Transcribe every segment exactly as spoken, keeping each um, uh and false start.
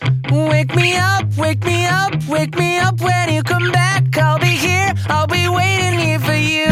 Wake me up, wake me up, wake me up when you come back. I'll be here, I'll be waiting here for you.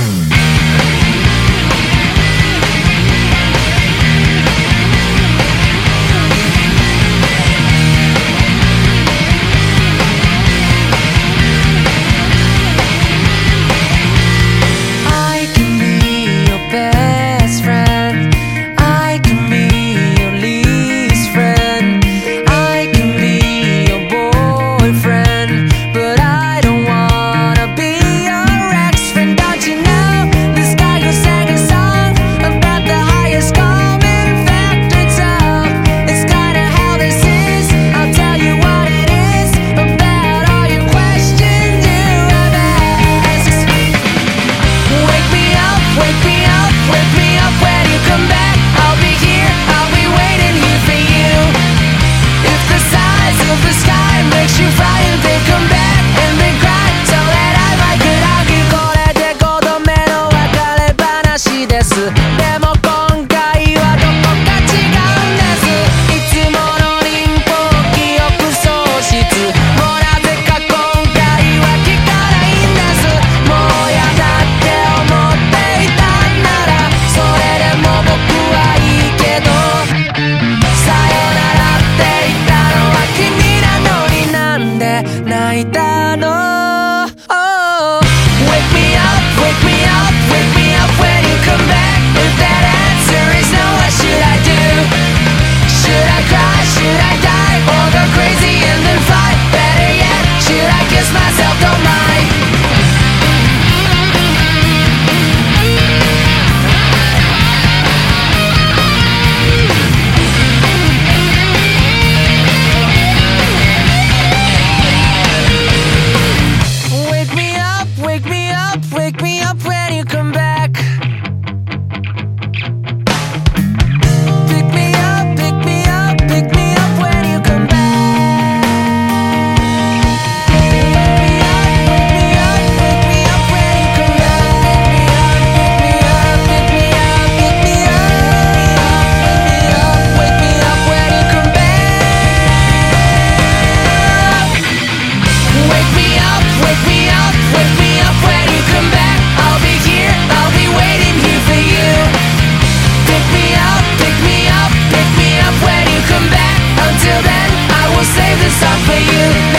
I can be your best friend. I can be your least friend. I can be your boyfriend, but I don't wanna be your ex-friend. Don't you know this guy who sang a song about the highest common factor? It's kinda how this is. I'll tell you what it is about all your questions you have asked. Wake me up, wake me up, wake me up when you come back. I'll be here, I'll be waiting here for you. If the size of the sky makes you frightened, then come back and then cry so that I might get argue. これでごどめの別れ話です。でも今回はどこか違うんです。いつもの輪廓記憶喪失、もうなぜか今回は聞かないんです。もうやだって思っていたんなら、それでも僕はいいけど、さよならって言ったのは君なのになんで泣いたの？ Oh, wake me up, wake me up, wake me up when you come back. If that answer is no, what should I do? Should I cry, should I die, or go crazy and then fly? Better yet, should I kiss myself, don't mind? Wake me up, wake me up, wake me up when you come back. Pick me up, pick me up, pick me up when you come back. Pick me up, pick me up, pick me up when you come back. Pick me up, pick me up, pick me up, pick me up, wake me up when you come back. Wake me up, wake me up, wake me up when you come back. I'll be here, I'll be waiting here for you. Pick me up, pick me up, pick me up when you come back. Until then, I will save this song for you.